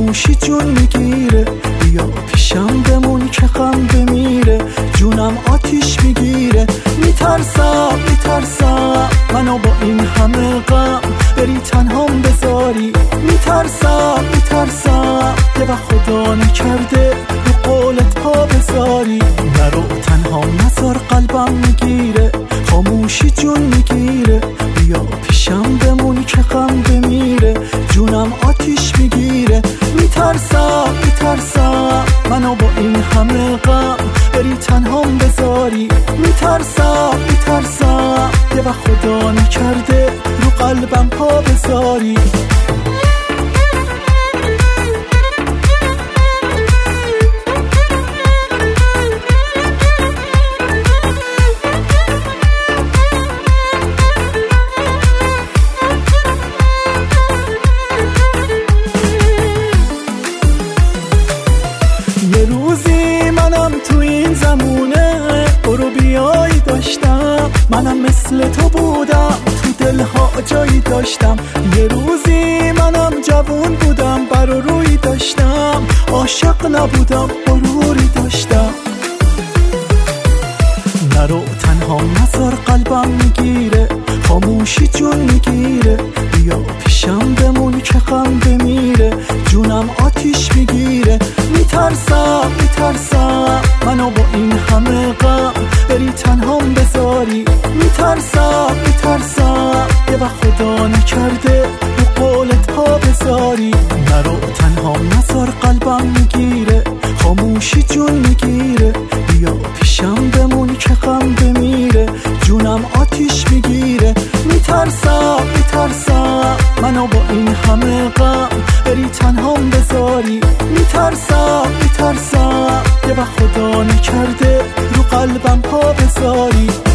خاموشی جون میگیره. بیا پیشم بمون که غم بمیره، جونم آتیش میگیره. میترسم منو با این همه غم بری تنهام بذاری. میترسم که به خدا نکرده رو قولت پا بذاری. نرو تنهام نذار قلبم میگیره، خاموشی جون میگیره. بیا پیشم بمونی که غم بمیره، جونم آتیش میگیره. میترسم منو با این همه غم بری تنهام بذاری. میترسم که به خدا نکرده رو قلبم پا بذاری. یه روزی منم تو این زمونه برو بیایی داشتم، منم مثل تو بودم تو دلها جایی داشتم. یه روزی منم جوون بودم بر روی داشتم، عاشق نبودم غروری داشتم. نرو تنها نذار قلبم میگیره، خاموشی جون میگیره. بیا پیشم بمون که غم بمیره، جونم آتیش میگیره. میترسم منو با این همه غم بری تنهام بذاری. میترسم که به خدا نکرده رو قولت پا بذاری. نرو تنها نذار قلبم میگیره، خاموشی جون میگیره. بیا پیشم بمون که غم بمیره، جونم آتیش میگیره. میترسم منو با این همه غم بری تنهام بذاری. میترسم که به خدا نکرده رو قلبم پا بذاری.